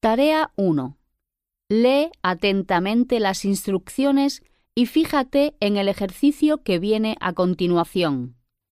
Tarea 1. Lee atentamente las instrucciones y fíjate en el ejercicio que viene a continuación.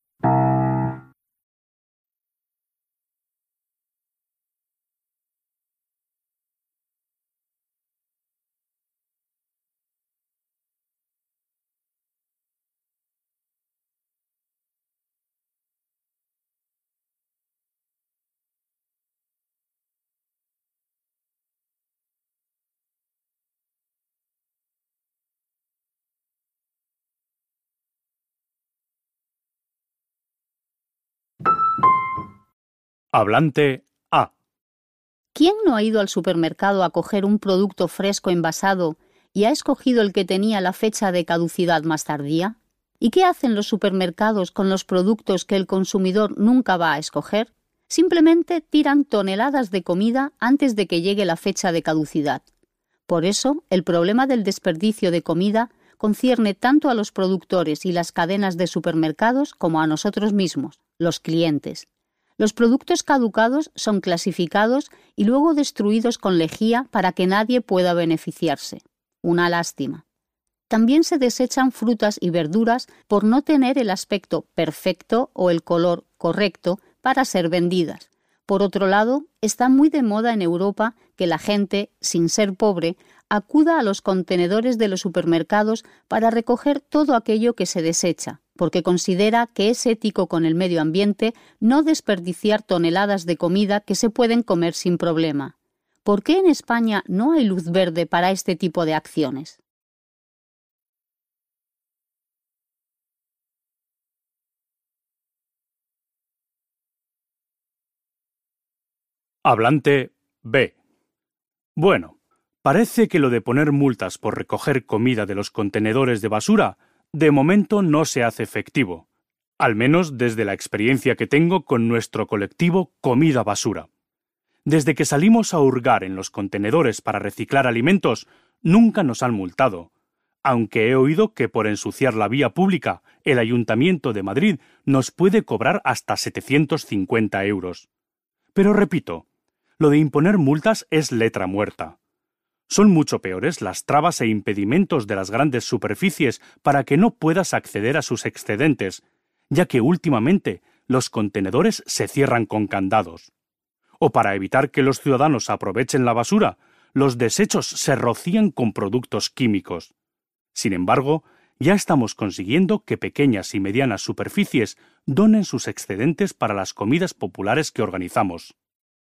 Hablante A. ¿Quién no ha ido al supermercado a coger un producto fresco envasado y ha escogido el que tenía la fecha de caducidad más tardía? ¿Y qué hacen los supermercados con los productos que el consumidor nunca va a escoger? Simplemente tiran toneladas de comida antes de que llegue la fecha de caducidad. Por eso, el problema del desperdicio de comida concierne tanto a los productores y las cadenas de supermercados como a nosotros mismos, los clientes. Los productos caducados son clasificados y luego destruidos con lejía para que nadie pueda beneficiarse. Una lástima. También se desechan frutas y verduras por no tener el aspecto perfecto o el color correcto para ser vendidas. Por otro lado, está muy de moda en Europa que la gente, sin ser pobre, acuda a los contenedores de los supermercados para recoger todo aquello que se desecha, porque considera que es ético con el medio ambiente no desperdiciar toneladas de comida que se pueden comer sin problema. ¿Por qué en España no hay luz verde para este tipo de acciones? Hablante B. Bueno, parece que lo de poner multas por recoger comida de los contenedores de basura de momento no se hace efectivo, al menos desde la experiencia que tengo con nuestro colectivo Comida Basura. Desde que salimos a hurgar en los contenedores para reciclar alimentos, nunca nos han multado, aunque he oído que por ensuciar la vía pública, el Ayuntamiento de Madrid nos puede cobrar hasta 750 euros. Pero repito, lo de imponer multas es letra muerta. Son mucho peores las trabas e impedimentos de las grandes superficies para que no puedas acceder a sus excedentes, ya que últimamente los contenedores se cierran con candados. O para evitar que los ciudadanos aprovechen la basura, los desechos se rocían con productos químicos. Sin embargo, ya estamos consiguiendo que pequeñas y medianas superficies donen sus excedentes para las comidas populares que organizamos.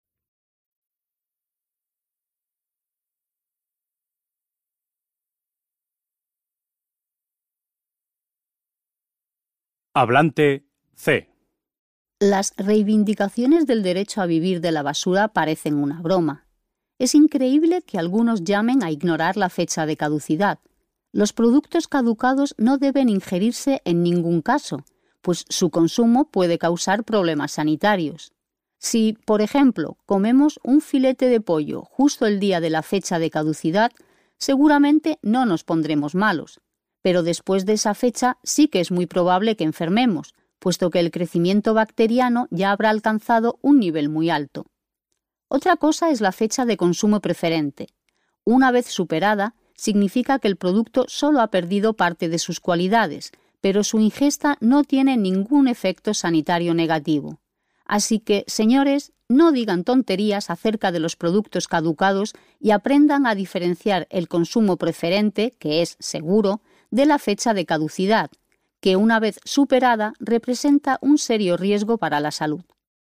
Hablante C. Las reivindicaciones del derecho a vivir de la basura parecen una broma. Es increíble que algunos llamen a ignorar la fecha de caducidad. Los productos caducados no deben ingerirse en ningún caso, pues su consumo puede causar problemas sanitarios. Si, por ejemplo, comemos un filete de pollo justo el día de la fecha de caducidad, seguramente no nos pondremos malos. Pero después de esa fecha sí que es muy probable que enfermemos, puesto que el crecimiento bacteriano ya habrá alcanzado un nivel muy alto. Otra cosa es la fecha de consumo preferente. Una vez superada, significa que el producto solo ha perdido parte de sus cualidades, pero su ingesta no tiene ningún efecto sanitario negativo. Así que, señores, no digan tonterías acerca de los productos caducados y aprendan a diferenciar el consumo preferente, que es seguro, de la fecha de caducidad, que una vez superada representa un serio riesgo para la salud.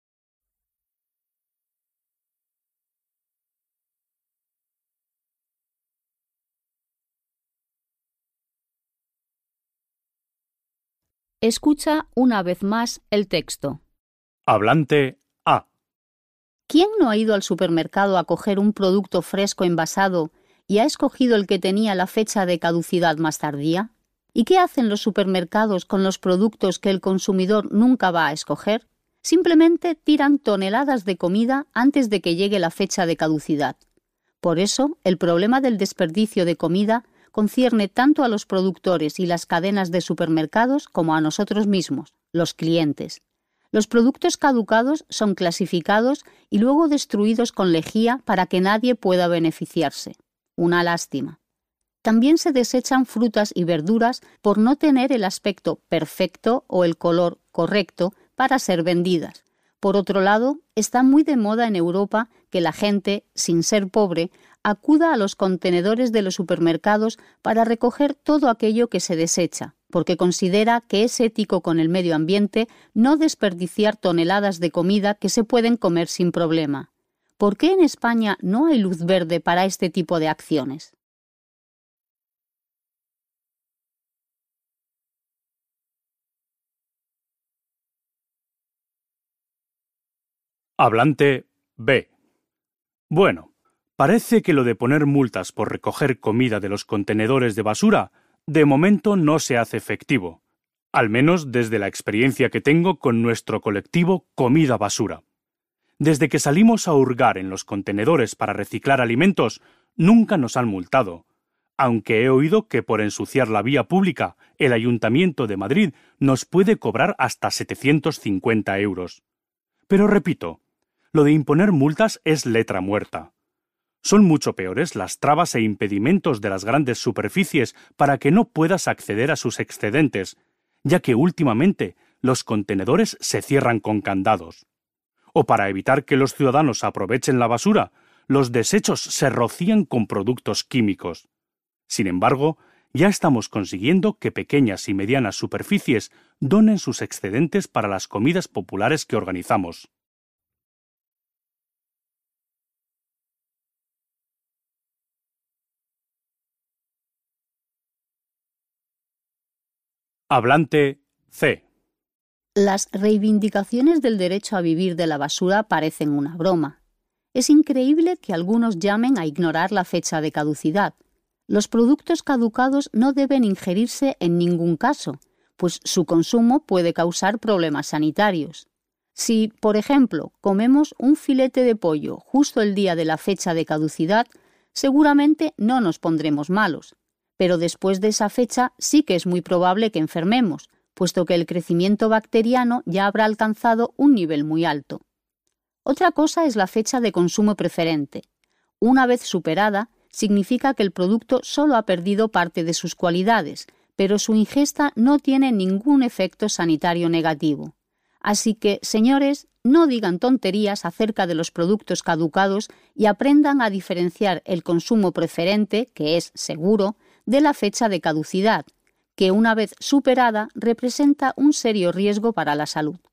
Escucha una vez más el texto. Hablante A. ¿Quién no ha ido al supermercado a coger un producto fresco envasado y ha escogido el que tenía la fecha de caducidad más tardía? ¿Y qué hacen los supermercados con los productos que el consumidor nunca va a escoger? Simplemente tiran toneladas de comida antes de que llegue la fecha de caducidad. Por eso, el problema del desperdicio de comida concierne tanto a los productores y las cadenas de supermercados como a nosotros mismos, los clientes. Los productos caducados son clasificados y luego destruidos con lejía para que nadie pueda beneficiarse. Una lástima. También se desechan frutas y verduras por no tener el aspecto perfecto o el color correcto para ser vendidas. Por otro lado, está muy de moda en Europa que la gente, sin ser pobre, acuda a los contenedores de los supermercados para recoger todo aquello que se desecha, porque considera que es ético con el medio ambiente no desperdiciar toneladas de comida que se pueden comer sin problema. ¿Por qué en España no hay luz verde para este tipo de acciones? Hablante B. Bueno, parece que lo de poner multas por recoger comida de los contenedores de basura de momento no se hace efectivo, al menos desde la experiencia que tengo con nuestro colectivo Comida Basura. Desde que salimos a hurgar en los contenedores para reciclar alimentos, nunca nos han multado, aunque he oído que por ensuciar la vía pública, el Ayuntamiento de Madrid nos puede cobrar hasta 750 euros. Pero repito, lo de imponer multas es letra muerta. Son mucho peores las trabas e impedimentos de las grandes superficies para que no puedas acceder a sus excedentes, ya que últimamente los contenedores se cierran con candados. O para evitar que los ciudadanos aprovechen la basura, los desechos se rocían con productos químicos. Sin embargo, ya estamos consiguiendo que pequeñas y medianas superficies donen sus excedentes para las comidas populares que organizamos. Hablante C. Las reivindicaciones del derecho a vivir de la basura parecen una broma. Es increíble que algunos llamen a ignorar la fecha de caducidad. Los productos caducados no deben ingerirse en ningún caso, pues su consumo puede causar problemas sanitarios. Si, por ejemplo, comemos un filete de pollo justo el día de la fecha de caducidad, seguramente no nos pondremos malos. Pero después de esa fecha sí que es muy probable que enfermemos, puesto que el crecimiento bacteriano ya habrá alcanzado un nivel muy alto. Otra cosa es la fecha de consumo preferente. Una vez superada, significa que el producto solo ha perdido parte de sus cualidades, pero su ingesta no tiene ningún efecto sanitario negativo. Así que, señores, no digan tonterías acerca de los productos caducados y aprendan a diferenciar el consumo preferente, que es seguro, de la fecha de caducidad, que una vez superada representa un serio riesgo para la salud.